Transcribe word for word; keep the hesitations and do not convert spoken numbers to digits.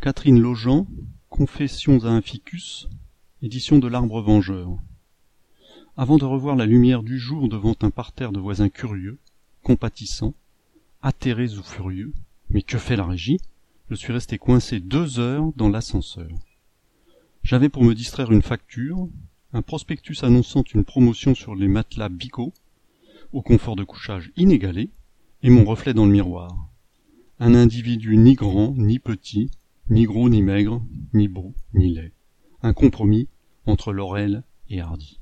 Catherine Lojean, Confessions à un ficus, édition de l'Arbre Vengeur. Avant de revoir la lumière du jour devant un parterre de voisins curieux, compatissants, atterrés ou furieux, mais que fait la régie? Je suis resté coincé deux heures dans l'ascenseur. J'avais pour me distraire une facture, un prospectus annonçant une promotion sur les matelas Bico, au confort de couchage inégalé, et mon reflet dans le miroir. Un individu ni grand, ni petit, ni gros, ni maigre, ni beau, ni laid. Un compromis entre Laurel et Hardy.